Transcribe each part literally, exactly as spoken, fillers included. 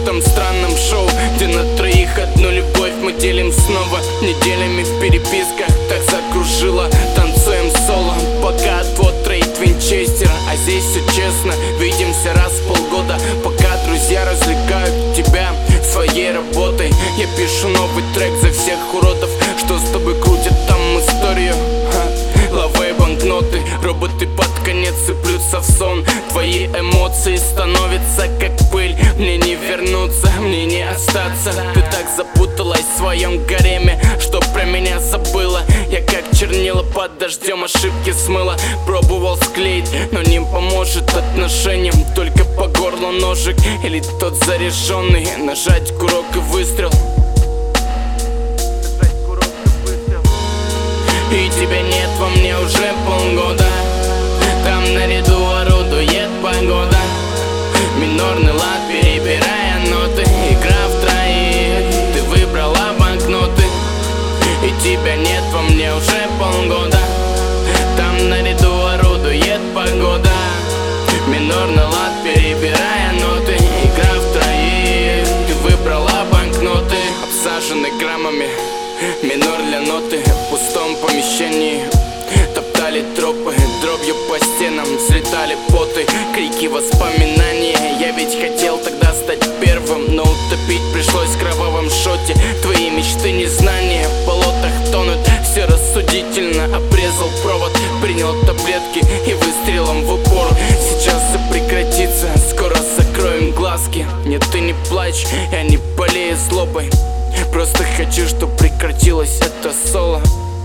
этом странном шоу, где на троих одну любовь мы делим снова. Неделями в переписках так закружило. Танцуем соло, пока отвод троит винчестер. А здесь все честно, видимся раз в полгода. Пока друзья развлекают тебя своей работой, я пишу новый трек за всех уродов, что с тобой крутят там историю. Лавы банкноты, роботы под конец сыплются в сон. Твои эмоции становятся как пыль. Мне не вернуться, мне не остаться. Ты так запуталась в своем гареме, что про меня забыла. Я как чернила под дождем ошибки смыла. Пробовал склеить, но не поможет отношениям. Только по горлу ножик или тот заряженный. Нажать курок и выстрел. И тебя нет во мне уже полгода. Там наряду орудует погода. Минорный лад, перебирая ноты. Игра в троих, ты выбрала банкноты. И тебя нет во мне уже полгода. Там наряду орудует погода. Минорный лад, перебирая ноты. Игра в троих, ты выбрала банкноты. Обсаженный граммами, минор для ноты. В пустом помещении топтали тропы, дробью по стенам взлетали поты, крики воспоминания. Я ведь хотел тогда стать первым, но утопить пришлось в кровавом шоте. Твои мечты незнания в болотах тонут. Все рассудительно, обрезал провод, принял таблетки и выстрелом в упор. Сейчас все прекратится, скоро закроем глазки. Нет, ты не плачь, я не болею злобой. Просто хочу, чтоб прекратилось это соло.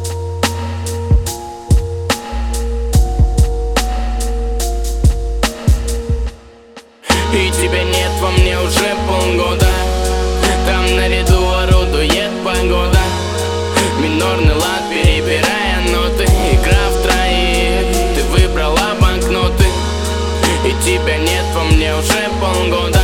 И тебя нет во мне уже полгода. Там наряду орудует погода. Минорный лад, перебирая ноты. Игра в троих, ты выбрала банкноты. И тебя нет во мне уже полгода.